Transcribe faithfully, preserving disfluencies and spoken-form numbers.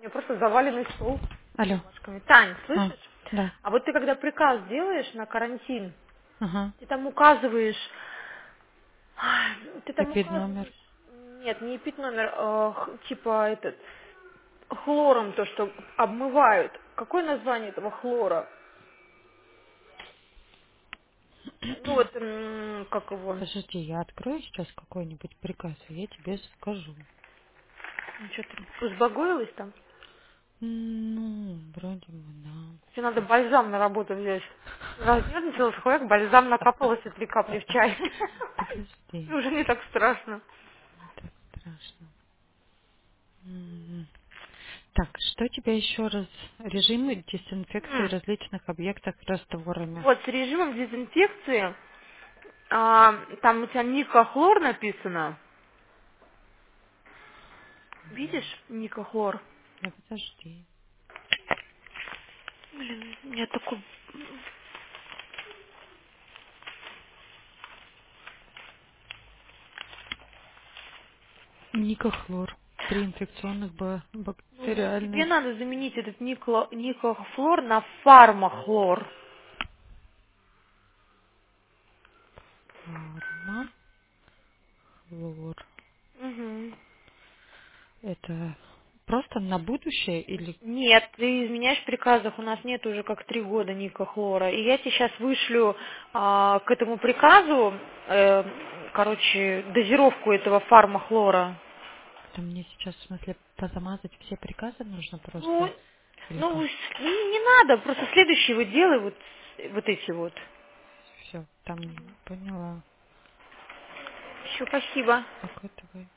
меня просто заваленный стол Алло. бумажками. Тань, А, слышишь? да. А вот ты когда приказ делаешь на карантин, Ага. ты там указываешь, ай, ты там Эпид номер. указываешь, нет, не пить номер, а, х- типа этот, хлором то, что обмывают. Какое название этого хлора? Ну вот, м, как его? Подожди, я открою сейчас какой-нибудь приказ, и я тебе скажу. Ну, что ты, узбагоилась там? Ну, вроде бы, да. Тебе надо бальзам на работу взять. Разнервничалась, хуяк, бальзам накапалось и три капли в чай. И Подожди, уже не так страшно. не так страшно. М. Так, что тебе еще раз? Режимы дезинфекции М, различных объектов растворами. Вот, с режимом дезинфекции, а, там у тебя никохлор написано. Видишь, никохлор? Ну, подожди. Блин, у меня такой... Никохлор при инфекционных ба- Ну вот, тебе бактериальных надо заменить этот никло- никохлор на фармахлор. фарма. Хлор. Мгм. Это просто на будущее или Нет, ты изменяешь в приказах, у нас нет уже как три года никохлора. И я тебе сейчас вышлю а, к этому приказу, э, короче, дозировку этого фармахлора. это мне сейчас, в смысле, позамазать все приказы нужно Ну, просто? Или ну, как? с- не, не надо, просто следующий вот делай вот, вот эти вот. Все, там не поняла. Все, спасибо. Пока, давай.